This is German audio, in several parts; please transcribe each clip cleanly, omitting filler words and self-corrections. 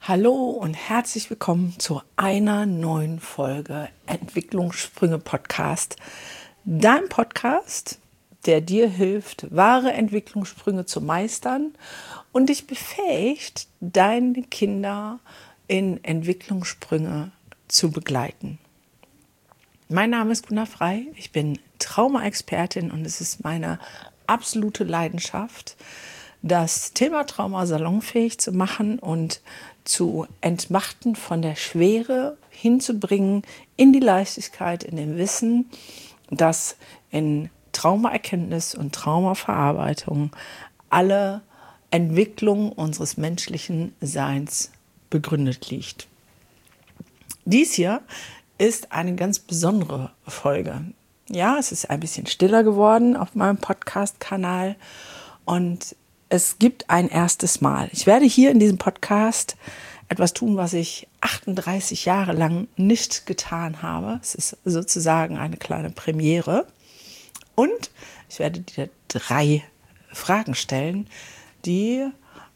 Hallo und herzlich willkommen zu einer neuen Folge Entwicklungssprünge Podcast. Dein Podcast, der dir hilft, wahre Entwicklungssprünge zu meistern und dich befähigt, deine Kinder in Entwicklungssprünge zu begleiten. Mein Name ist Gunnar Frei, ich bin Trauma-Expertin und es ist meine absolute Leidenschaft, das Thema Trauma salonfähig zu machen und zu entmachten, von der Schwere hinzubringen in die Leichtigkeit, in dem Wissen, dass in Traumaerkenntnis und Traumaverarbeitung alle Entwicklung unseres menschlichen Seins begründet liegt. Dies hier ist eine ganz besondere Folge. Ja, es ist ein bisschen stiller geworden auf meinem Podcast-Kanal und es gibt ein erstes Mal. Ich werde hier in diesem Podcast etwas tun, was ich 38 Jahre lang nicht getan habe. Es ist sozusagen eine kleine Premiere. Und ich werde dir 3 Fragen stellen, die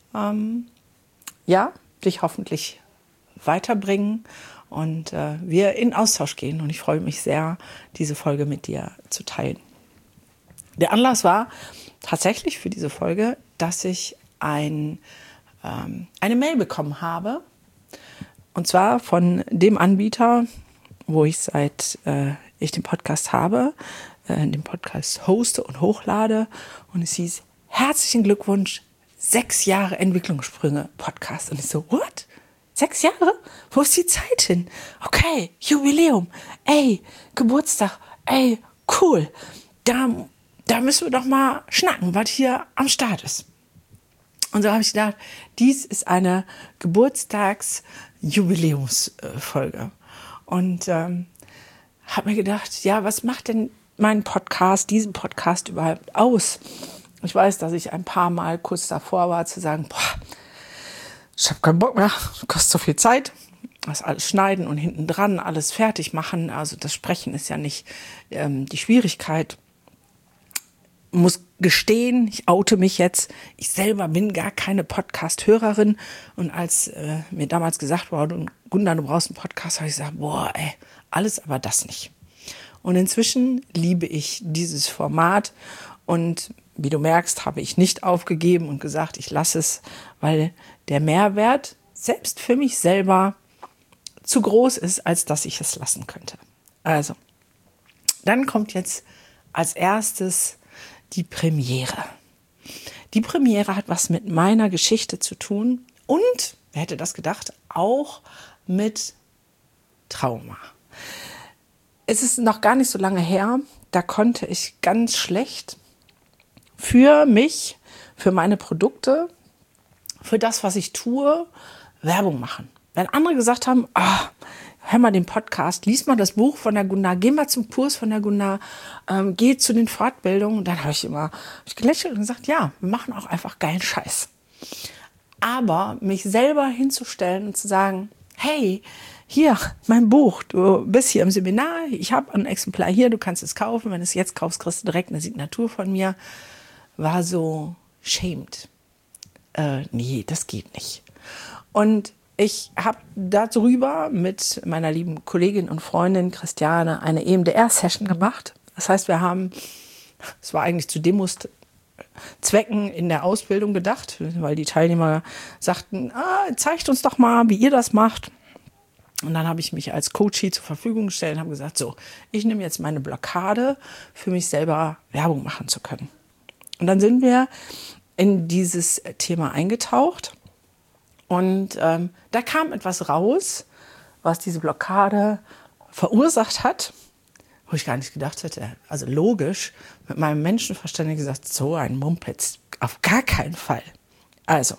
dich hoffentlich weiterbringen und wir in Austausch gehen. Und ich freue mich sehr, diese Folge mit dir zu teilen. Der Anlass war tatsächlich für diese Folge, dass ich eine Mail bekommen habe. Und zwar von dem Anbieter, wo ich seit ich den Podcast habe, den Podcast hoste und hochlade. Und es hieß, herzlichen Glückwunsch, 6 Jahre Entwicklungssprünge Podcast. Und ich so, what? 6 Jahre? Wo ist die Zeit hin? Okay, Jubiläum. Ey, Geburtstag. Ey, cool. Da müssen wir doch mal schnacken, was hier am Start ist. Und so habe ich gedacht, dies ist eine Geburtstagsjubiläumsfolge. Und habe mir gedacht, ja, was macht denn diesen Podcast überhaupt aus? Ich weiß, dass ich ein paar Mal kurz davor war zu sagen, ich habe keinen Bock mehr, kostet so viel Zeit. Das alles schneiden und hinten dran alles fertig machen. Also das Sprechen ist ja nicht die Schwierigkeit. Muss gestehen, ich oute mich jetzt, ich selber bin gar keine Podcast-Hörerin. Und als mir damals gesagt wurde, Gunnar, du brauchst einen Podcast, habe ich gesagt, alles aber das nicht. Und inzwischen liebe ich dieses Format und wie du merkst, habe ich nicht aufgegeben und gesagt, ich lasse es, weil der Mehrwert selbst für mich selber zu groß ist, als dass ich es lassen könnte. Also, dann kommt jetzt als erstes die Premiere. Die Premiere hat was mit meiner Geschichte zu tun und, wer hätte das gedacht, auch mit Trauma. Es ist noch gar nicht so lange her, da konnte ich ganz schlecht für mich, für meine Produkte, für das, was ich tue, Werbung machen. Wenn andere gesagt haben, hör mal den Podcast, lies mal das Buch von der Gunnar, geh mal zum Kurs von der Gunnar, geh zu den Fortbildungen. Und dann habe ich gelächelt und gesagt, ja, wir machen auch einfach geilen Scheiß. Aber mich selber hinzustellen und zu sagen, hey, hier, mein Buch, du bist hier im Seminar, ich habe ein Exemplar hier, du kannst es kaufen. Wenn du es jetzt kaufst, kriegst du direkt eine Signatur von mir. War so shamed. Nee, das geht nicht. Und ich habe darüber mit meiner lieben Kollegin und Freundin Christiane eine EMDR-Session gemacht. Das heißt, es war eigentlich zu Demos-Zwecken in der Ausbildung gedacht, weil die Teilnehmer sagten, zeigt uns doch mal, wie ihr das macht. Und dann habe ich mich als Coachie zur Verfügung gestellt und habe gesagt, so, ich nehme jetzt meine Blockade, für mich selber Werbung machen zu können. Und dann sind wir in dieses Thema eingetaucht. Und da kam etwas raus, was diese Blockade verursacht hat, wo ich gar nicht gedacht hätte. Also logisch, mit meinem Menschenverstand gesagt, so ein Mumpitz, auf gar keinen Fall. Also,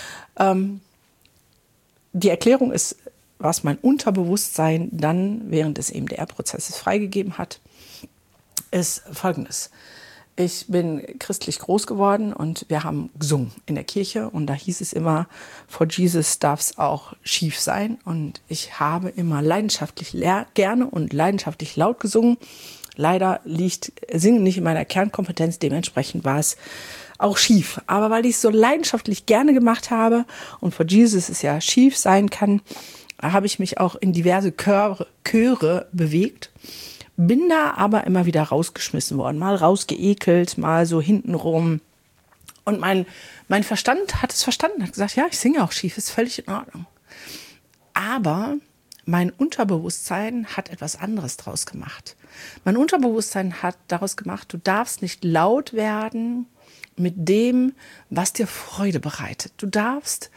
die Erklärung ist, was mein Unterbewusstsein dann während des EMDR-Prozesses freigegeben hat, ist Folgendes. Ich bin christlich groß geworden und wir haben gesungen in der Kirche und da hieß es immer, vor Jesus darf es auch schief sein. Und ich habe immer leidenschaftlich gerne und leidenschaftlich laut gesungen Leider liegt Singen nicht in meiner Kernkompetenz, dementsprechend war es auch schief. Aber weil ich es so leidenschaftlich gerne gemacht habe und for Jesus es ja schief sein kann, habe ich mich auch in diverse Chöre bewegt. Bin da aber immer wieder rausgeschmissen worden, mal rausgeekelt, mal so hintenrum. Und mein Verstand hat es verstanden, hat gesagt, ja, ich singe auch schief, ist völlig in Ordnung. Aber mein Unterbewusstsein hat etwas anderes draus gemacht. Mein Unterbewusstsein hat daraus gemacht, du darfst nicht laut werden mit dem, was dir Freude bereitet. Du darfst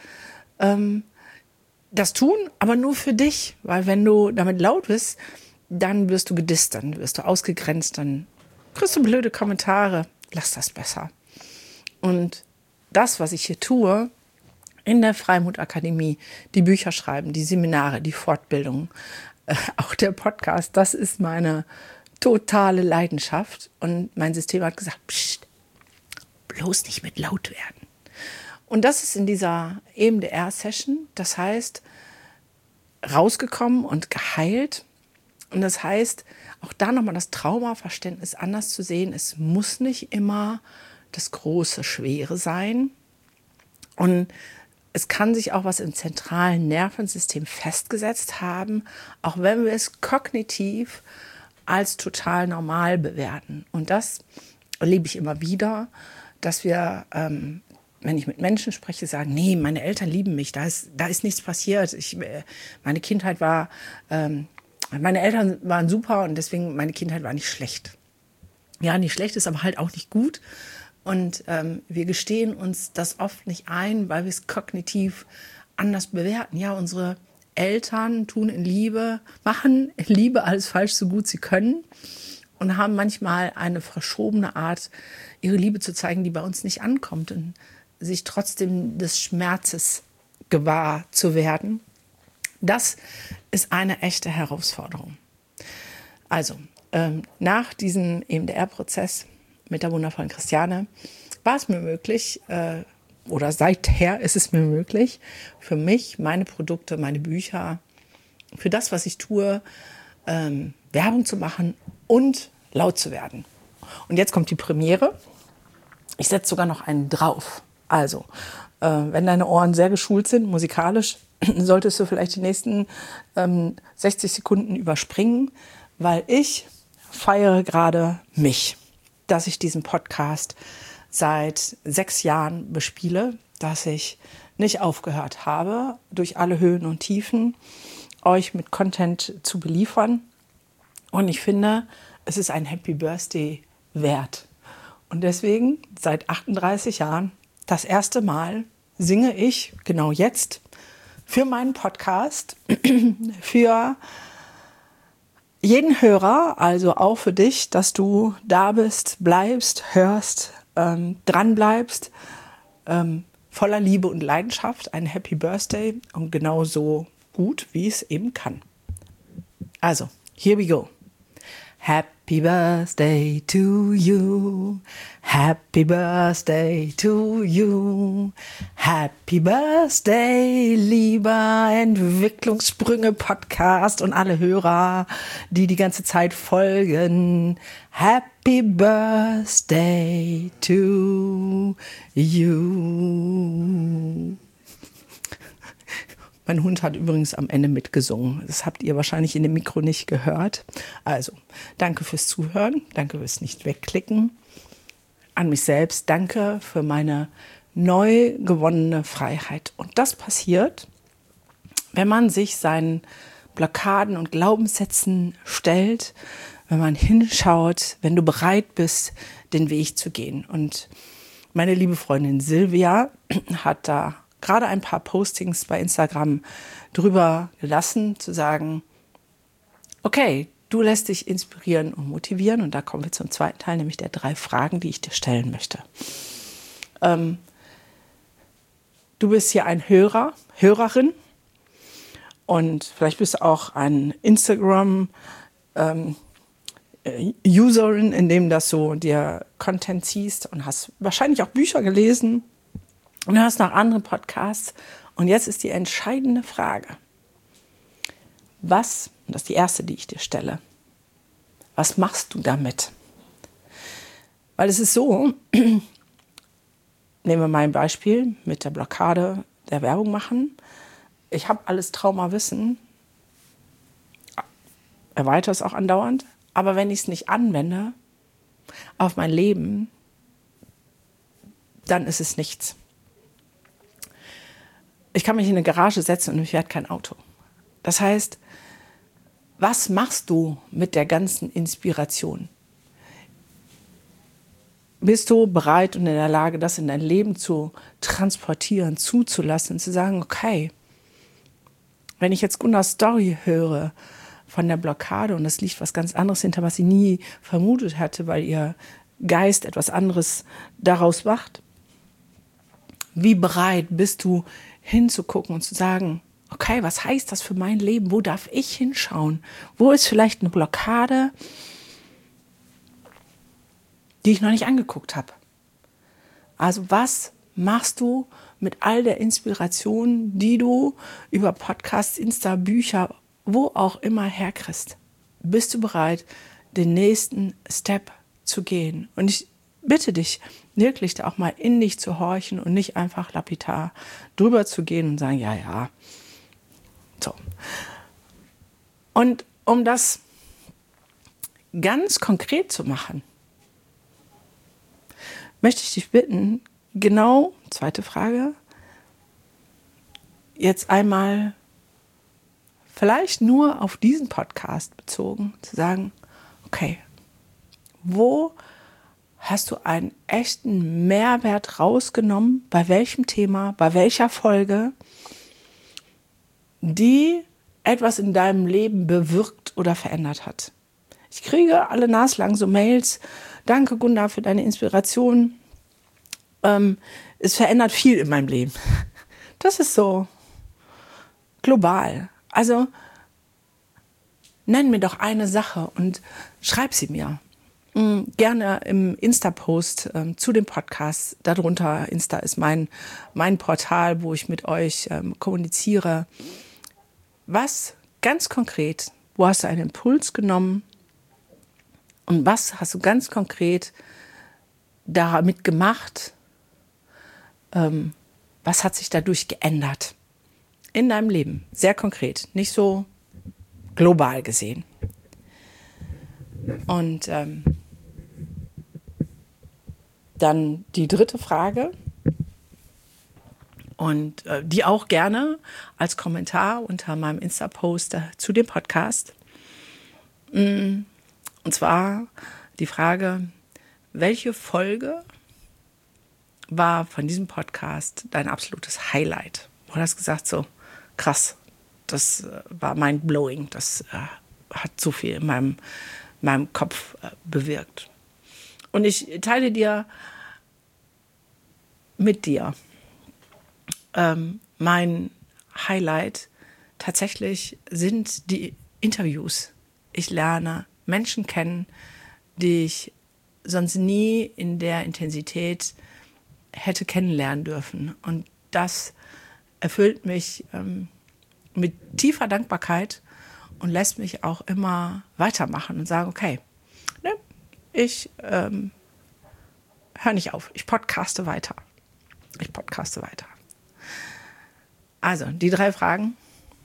das tun, aber nur für dich. Weil wenn du damit laut bist, dann wirst du gedisst, dann wirst du ausgegrenzt, dann kriegst du blöde Kommentare. Lass das besser. Und das, was ich hier tue, in der Freimut-Akademie, die Bücher schreiben, die Seminare, die Fortbildungen, auch der Podcast, das ist meine totale Leidenschaft. Und mein System hat gesagt, pst, bloß nicht mit laut werden. Und das ist in dieser EMDR-Session, das heißt, rausgekommen und geheilt. Und das heißt, auch da nochmal das Traumaverständnis anders zu sehen. Es muss nicht immer das große, schwere sein. Und es kann sich auch was im zentralen Nervensystem festgesetzt haben, auch wenn wir es kognitiv als total normal bewerten. Und das erlebe ich immer wieder, dass wir, wenn ich mit Menschen spreche, sagen, nee, meine Eltern lieben mich, da ist nichts passiert. Meine Kindheit war, meine Eltern waren super und deswegen meine Kindheit war nicht schlecht. Ja, nicht schlecht ist aber halt auch nicht gut. Und wir gestehen uns das oft nicht ein, weil wir es kognitiv anders bewerten. Ja, unsere Eltern machen in Liebe alles falsch, so gut sie können. Und haben manchmal eine verschobene Art, ihre Liebe zu zeigen, die bei uns nicht ankommt. Und sich trotzdem des Schmerzes gewahr zu werden, das ist eine echte Herausforderung. Also, nach diesem EMDR-Prozess mit der wundervollen Christiane war es mir möglich, oder seither ist es mir möglich, für mich, meine Produkte, meine Bücher, für das, was ich tue, Werbung zu machen und laut zu werden. Und jetzt kommt die Premiere. Ich setze sogar noch einen drauf. Also, wenn deine Ohren sehr geschult sind, musikalisch, solltest du vielleicht die nächsten 60 Sekunden überspringen, weil ich feiere gerade mich, dass ich diesen Podcast seit 6 Jahren bespiele, dass ich nicht aufgehört habe, durch alle Höhen und Tiefen euch mit Content zu beliefern. Und ich finde, es ist ein Happy Birthday wert. Und deswegen, seit 38 Jahren, das erste Mal singe ich genau jetzt für meinen Podcast, für jeden Hörer, also auch für dich, dass du da bist, bleibst, hörst, dran bleibst, voller Liebe und Leidenschaft, ein Happy Birthday und genauso gut, wie es eben kann. Also, here we go. Happy birthday to you. Happy birthday to you. Happy birthday, lieber Entwicklungssprünge-Podcast und alle Hörer, die die ganze Zeit folgen. Happy birthday to you. Mein Hund hat übrigens am Ende mitgesungen. Das habt ihr wahrscheinlich in dem Mikro nicht gehört. Also, danke fürs Zuhören. Danke fürs Nicht-Wegklicken. An mich selbst, danke für meine neu gewonnene Freiheit. Und das passiert, wenn man sich seinen Blockaden und Glaubenssätzen stellt, wenn man hinschaut, wenn du bereit bist, den Weg zu gehen. Und meine liebe Freundin Silvia hat da gerade ein paar Postings bei Instagram drüber gelassen, zu sagen, okay, du lässt dich inspirieren und motivieren. Und da kommen wir zum zweiten Teil, nämlich der 3 Fragen, die ich dir stellen möchte. Du bist hier ein Hörer, Hörerin und vielleicht bist du auch ein Instagram Userin, in dem das so dir Content ziehst und hast wahrscheinlich auch Bücher gelesen und hörst nach anderen Podcasts. Und jetzt ist die entscheidende Frage. Und das ist die erste, die ich dir stelle. Was machst du damit? Weil es ist so, nehmen wir mal ein Beispiel mit der Blockade der Werbung machen. Ich habe alles Traumawissen, erweitere es auch andauernd, aber wenn ich es nicht anwende auf mein Leben, dann ist es nichts. Ich kann mich in eine Garage setzen und ich werde kein Auto. Das heißt, was machst du mit der ganzen Inspiration? Bist du bereit und in der Lage, das in dein Leben zu transportieren, zuzulassen, zu sagen, okay, wenn ich jetzt Gunnars Story höre von der Blockade und es liegt was ganz anderes hinter, was sie nie vermutet hatte, weil ihr Geist etwas anderes daraus macht, wie bereit bist du hinzugucken und zu sagen, okay, was heißt das für mein Leben? Wo darf ich hinschauen? Wo ist vielleicht eine Blockade, die ich noch nicht angeguckt habe? Also was machst du mit all der Inspiration, die du über Podcasts, Insta, Bücher, wo auch immer herkriegst? Bist du bereit, den nächsten Step zu gehen? Und ich bitte dich, wirklich da auch mal in dich zu horchen und nicht einfach lapidar drüber zu gehen und sagen, ja, ja. So. Und um das ganz konkret zu machen, möchte ich dich bitten, genau, zweite Frage, jetzt einmal vielleicht nur auf diesen Podcast bezogen, zu sagen, okay, wo hast du einen echten Mehrwert rausgenommen, bei welchem Thema, bei welcher Folge, die etwas in deinem Leben bewirkt oder verändert hat? Ich kriege alle naslang so Mails, danke Gunda für deine Inspiration, es verändert viel in meinem Leben. Das ist so global. Also nenn mir doch eine Sache und schreib sie mir. Gerne im Insta-Post zu dem Podcast. Darunter, Insta ist mein Portal, wo ich mit euch kommuniziere. Was ganz konkret, wo hast du einen Impuls genommen und was hast du ganz konkret damit gemacht? Was hat sich dadurch geändert in deinem Leben? Sehr konkret, nicht so global gesehen. Und dann die dritte Frage und die auch gerne als Kommentar unter meinem Insta-Post zu dem Podcast. Und zwar die Frage, welche Folge war von diesem Podcast dein absolutes Highlight? Du hast gesagt, so krass, das war mind-blowing, das hat so viel in meinem Kopf bewirkt. Und ich teile dir mit dir mein Highlight tatsächlich sind die Interviews. Ich lerne Menschen kennen, die ich sonst nie in der Intensität hätte kennenlernen dürfen. Und das erfüllt mich mit tiefer Dankbarkeit und lässt mich auch immer weitermachen und sagen, okay, ne, ich höre nicht auf, ich podcaste weiter. Also, die 3 Fragen.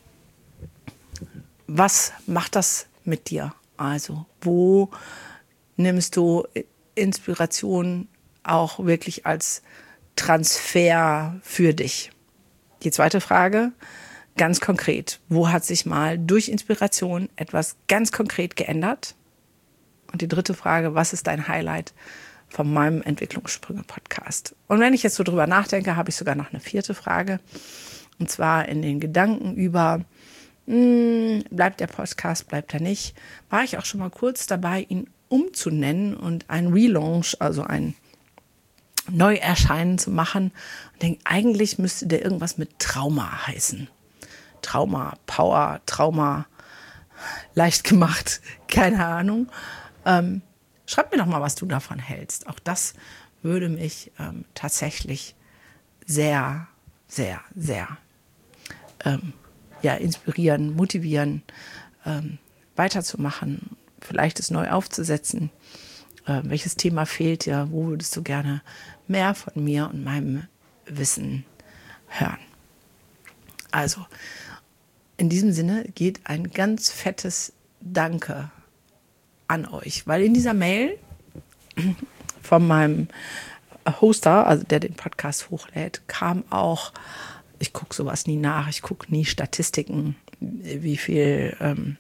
Was macht das mit dir? Also, wo nimmst du Inspiration auch wirklich als Transfer für dich? Die zweite Frage, ganz konkret. Wo hat sich mal durch Inspiration etwas ganz konkret geändert? Und die dritte Frage, was ist dein Highlight von meinem Entwicklungssprünge-Podcast? Und wenn ich jetzt so drüber nachdenke, habe ich sogar noch eine 4. Frage. Und zwar in den Gedanken über, bleibt der Podcast, bleibt er nicht, war ich auch schon mal kurz dabei, ihn umzunennen und einen Relaunch, also ein Neuerscheinen zu machen. Und denke, eigentlich müsste der irgendwas mit Trauma heißen. Trauma, Power, Trauma, leicht gemacht, keine Ahnung. Schreib mir doch mal, was du davon hältst. Auch das würde mich tatsächlich sehr, sehr, sehr inspirieren, motivieren, weiterzumachen, vielleicht es neu aufzusetzen. Welches Thema fehlt dir? Wo würdest du gerne mehr von mir und meinem Wissen hören? Also, in diesem Sinne geht ein ganz fettes Danke an euch, weil in dieser Mail von meinem Hoster, also der den Podcast hochlädt, kam auch, ich gucke sowas nie nach, ich gucke nie Statistiken, wie viel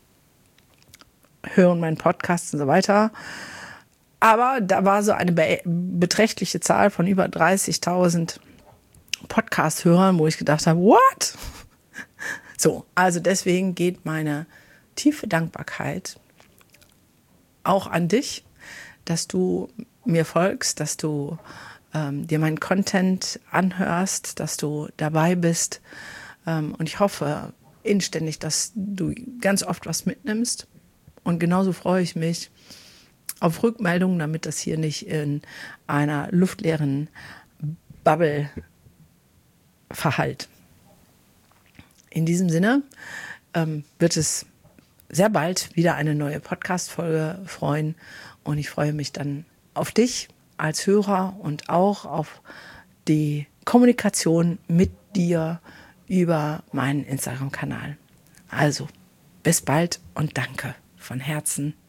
hören meinen Podcast und so weiter. Aber da war so eine beträchtliche Zahl von über 30.000 Podcast-Hörern, wo ich gedacht habe, what? So, also deswegen geht meine tiefe Dankbarkeit auch an dich, dass du mir folgst, dass du dir meinen Content anhörst, dass du dabei bist. Und ich hoffe inständig, dass du ganz oft was mitnimmst. Und genauso freue ich mich auf Rückmeldungen, damit das hier nicht in einer luftleeren Bubble verhallt. In diesem Sinne wird es sehr bald wieder eine neue Podcast-Folge freuen. Und ich freue mich dann auf dich als Hörer und auch auf die Kommunikation mit dir über meinen Instagram-Kanal. Also, bis bald und danke von Herzen.